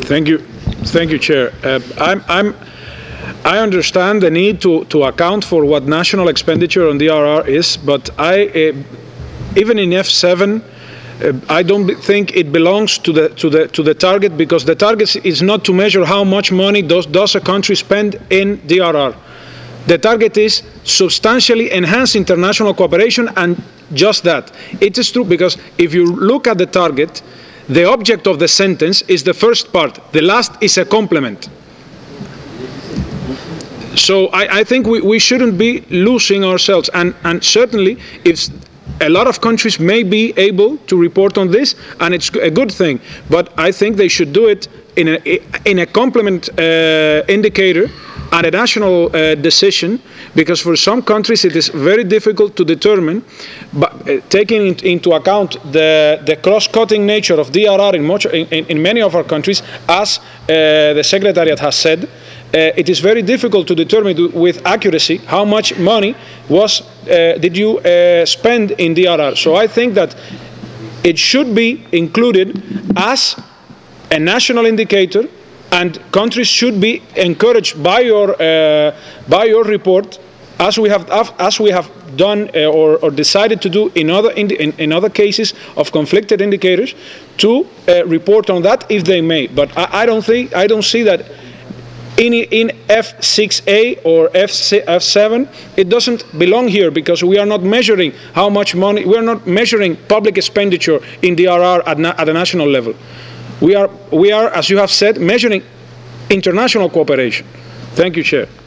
Thank you, Chair. I understand the need to account for what national expenditure on DRR is, but even in F7, I don't think it belongs to the target, because the target is not to measure how much money does a country spend in DRR. The target is substantially enhance international cooperation, and just that. It is true, because if you look at the target, the object of the sentence is the first part. The last is a complement. So I think we shouldn't be losing ourselves. And certainly, if a lot of countries may be able to report on this, and it's a good thing. But I think they should do it in a complement indicator and a national decision, because for some countries it is very difficult to determine, but taking into account the cross-cutting nature of DRR in many of our countries, as the Secretariat has said, it is very difficult to determine with accuracy how much money did you spend in DRR. So I think that it should be included as a national indicator, and countries should be encouraged by your report, as we have done or decided to do in other cases of conflicted indicators, to report on that if they may. But I don't see that in F6A or F7, it doesn't belong here, because we are not measuring how much money, we are not measuring public expenditure in DRR at a national level. We are, as you have said, measuring international cooperation. Thank you, Chair.